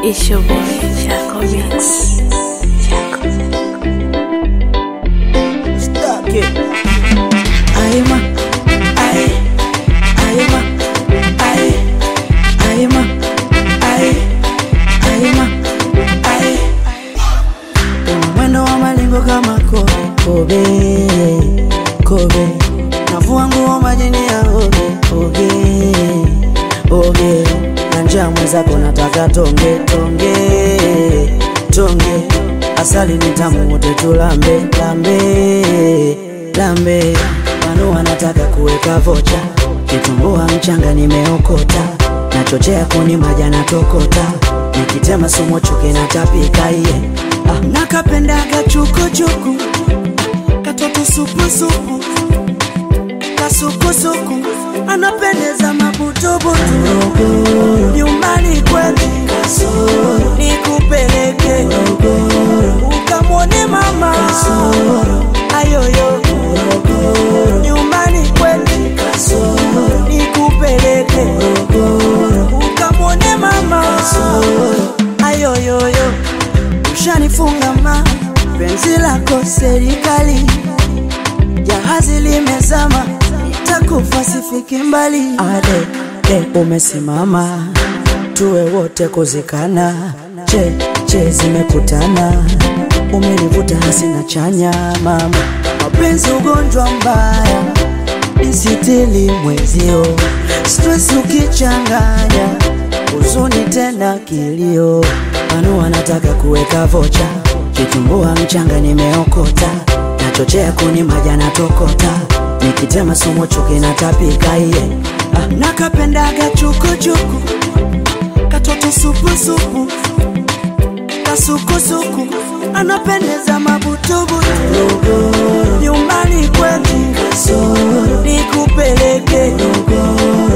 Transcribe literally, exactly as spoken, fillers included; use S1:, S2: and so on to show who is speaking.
S1: It's your boy, Chaco Mix. Chaco.
S2: Stuck it. Aima, aye, aima, aye, aima, aye, aima, aye. Mwendo wa malingo kama kobe, kobe, kobe. Navua nguo majini ya oge, oge, oge. Nanja mwenzako nataka tonge, tonge, tonge. Asali ni tamu wote tulambe, lambe, lambe. Wanu wanataka kuweka vocha, kitumbua mchanga nimeokota. Nachochea kuni maja na tokota, nikitema sumo chuki na tapika iye. Ah, nakapendaga chuku chuku, katoto supu supu, kasuku suku, anapendeza mabutobutu. Nyumbani kwetu kasoro, nikupeleke ukamwone mama kasoro, ayoyo nyumbani kwetu kasoro, nikupeleke ukamwone mama kasoro, ayoyoyo. Ushanifunga ma penzi lako serikali, jahazi limezama, nitakufa sifiki mbali. Ade, de umesimama, tuwe wote kuzikana. Che, che zimekutana, umenivuta hasina chanya mama. Mapenzi ugonjwa mbaya, nisitili mwezio. Stress ukichanganya, uzuni tena kilio. Wanu wanataka kuweka vocha, kitumbua mchanga nimeokota. Nachochea kuni maja na tokota, nikitema sumo chuki na tapika iye. Ah, nakapendaga chuku chuku, katoto supu supu, kasuku suku, anapendeza mabutubutu. Nyumbani kwetu kasoro, nikupeleke